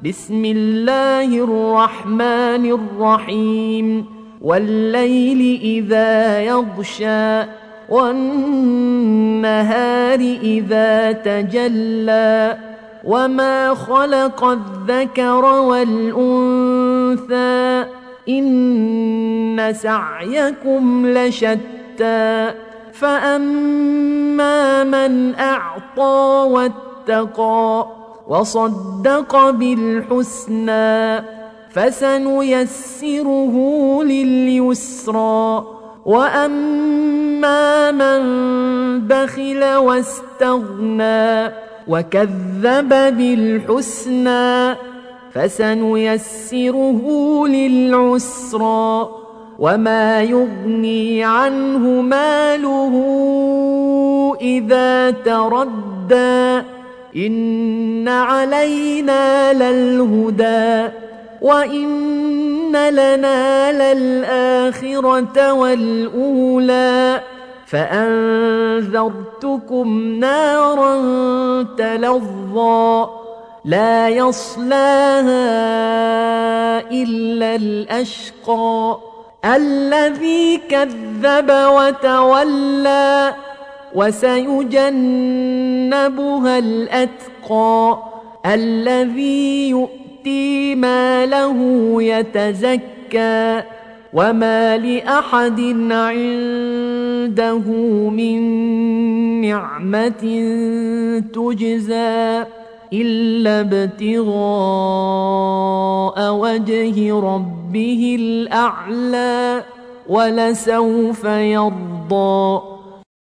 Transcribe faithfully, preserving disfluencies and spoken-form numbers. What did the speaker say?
بسم الله الرحمن الرحيم والليل إذا يغشى والنهار إذا تجلى وما خلق الذكر والأنثى إن سعيكم لشتى فأما من أعطى واتقى وصدق بالحسنى فسنيسره لليسرى وأما من بخل واستغنى وكذب بالحسنى فسنيسره للعسرى وما يغني عنه ماله إذا تردى إن علينا للهدى وإن لنا للآخرة والأولى فأنذرتكم نارا تلظى لا يصلاها إلا الأشقى الذي كذب وتولى وسيجنبها الأتقى الذي يؤتي ماله يتزكى وما لأحد عنده من نعمة تجزى إلا ابتغاء وجه ربه الأعلى ولسوف يرضى